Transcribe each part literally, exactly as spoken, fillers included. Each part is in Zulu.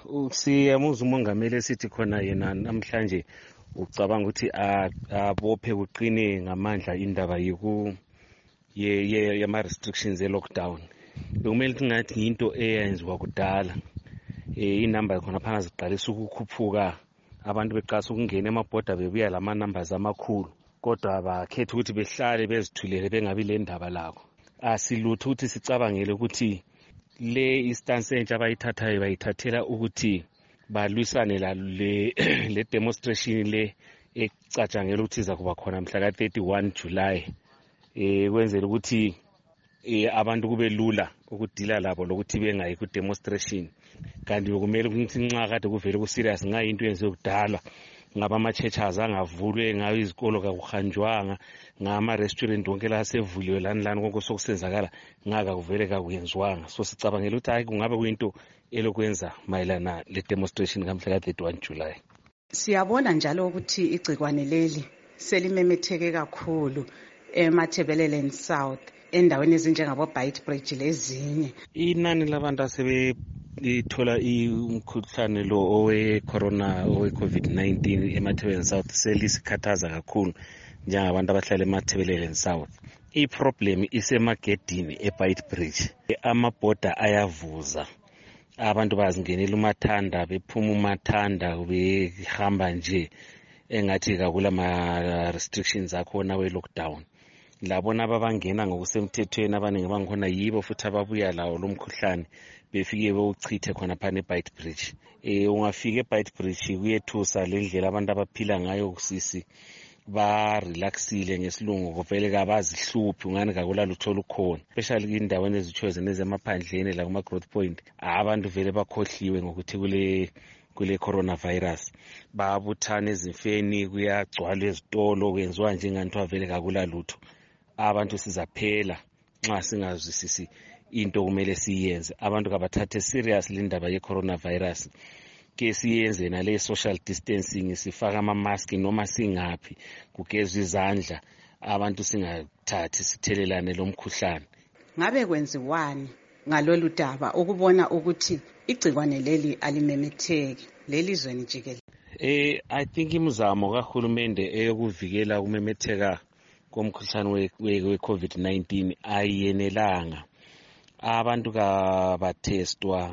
Siyamuzwa umongameli esithi khona yena namhlanje ucabanga ukuthi abophe kuqine ngamandla indaba yiku yama restrictions e lockdown. Bekumele kungathi into eyenziwa kudala. Eh inamba khona phana ziqalisa ukukhuphuka, abantu beqasa ukungena emabhoda bebuya lama numbers amakhulu, kodwa abakhetha ukuthi behlale bezithulele bengabi le ndaba lakho. Asilutho ukuthi sicabangele ukuthi le instance entsha abayithathayo bayithathela ukuthi balwisane la le le demonstration le ecatshangela ukuthi iza kuba khona mhla ka thirty-one July, eh kwenzela ukuthi eh abantu kube lula ukudila labo lokuthi bengayi ku demonstration. Kanti bekumele ukuthi nxa kade kuvele ku serious ngayo into yenziwe kudala, ngaba ama churches angavulwe, ngabe izikolo kakuhanjwanga, ngama restaurant wonke la sevuliwe lani lani konke sokusenzakala ngaka kuvele kakuyenziwanga. So sicabangela ukuthi hayi kungabe kuyinto elokwenza mayelana le demonstration kamhla ka thirty-one July. Siyabona njalo ukuthi igcikwane leli selimemetheke kakhulu eMathebelele South, endaweni ezinjengabo Beitbridge lezinye. Inani labantu asebe ithola umkhuhlane lo owe corona owe COVID nineteen eMathebelele South selisikhathaza kakhulu njengabantu abahlala eMathebelele South. I-problem isemagedini eBeitbridge. Amabhoda ayavuza, abantu bazingenela umathanda bephuma umathanda behamba nje engathi kakula ma restrictions akhona we lockdown. Labona ababangena ngokusemthethweni abaningi bangikhona yibo futhi ababuya lawo lo mkhuhlane befike bewuchithe khona phana eBeitbridge. Eh ungafika eBeitbridge kuyethusa le ndlela abantu abaphila ngayo kusisi ba relaxile ngesilungu, kuvele kabazihluphi ungani kakula lutho lukhona, especially indaweni ezithoze nezemaphandleni la kuma growth point. Abantu vele bakhohliwe ngokuthi kule kule coronavirus, babuthana ezifeni, kuyagcwala ezitolo, kwenziwa njenganto avele kakula lutho. Abantu sizaphela nxa singazwisisi into kumele siyenze. Abantu kabathathe seriously indaba ye coronavirus, ke siyenze nale social distancing, sifaka ama mask noma singaphi, kugezwe izandla, abantu singathathi sithelelane lo mkhuhlane. Ngabe kwenziwani ngalolu daba ukubona ukuthi igcikwane leli alimemetheki lelizweni jikelele? Eh I think imizamo kahulumende eyokuvikela ukumemetheka komkhuhlane we COVID nineteen ayenelanga. Abantu kabathestwa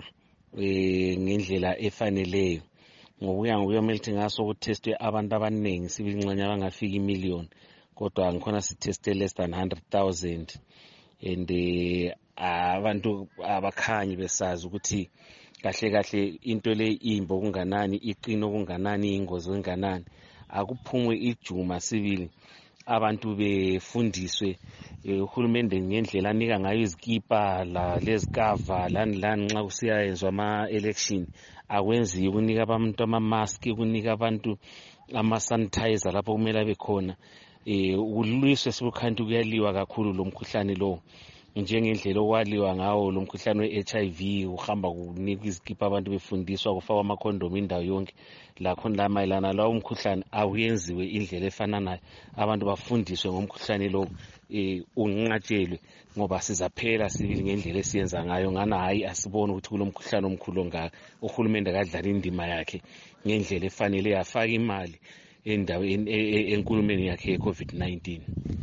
eh ngendlela efaneleyo. Ngokuya ngokumele ukuthi ngaso ukutestwe abantu abaningi sibincane abangafika imillion, kodwa ngikhona siteste less than one hundred thousand. And abantu abakhanyi besazi ukuthi kahle kahle into le imbo kunganani, iqino kunganani, ingozi kunganani. Akuphumwe ijuma sibili abantu befundiswe uhulumende ngendlela anika ngayo izikipa la lezikava lani lani nxa kusiyenzwa ama election. Akwenziwe ukunika abantu ama mask, ukunika abantu ama sanitizer lapho kumele abe khona. Eh ulwiswe sibukhanti kuyaliwa kakhulu lo mkhuhlane lo, njengendlela okwaliwa ngawo lo mkhuhlane we-H I V, uhamba kunikwa izikipa abantu befundiswa kufakwa ama condom indawo yonke. Lakho la mayelana lawo umkhuhlane awuyenziwe indlela efana nayo, abantu bafundiswe ngomkhuhlane lo, eh unqatshelwe ngoba sizaphela sibili ngendlela esiyenza ngayo. Ngana hayi asibone ukuthi kulo mkhuhlane omkhulu ongaka uhulumende akadlala indima yakhe ngendlela efanele, afaka imali endaweni enkulumeni yakhe ye COVID nineteen.